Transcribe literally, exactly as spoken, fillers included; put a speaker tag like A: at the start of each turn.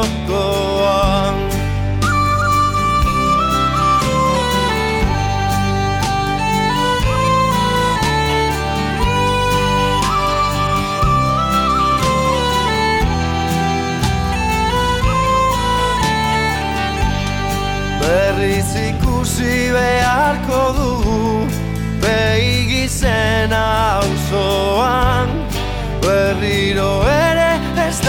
A: jokoan. Berriz ikusi beharko dugu beigi zen auzoan, berriro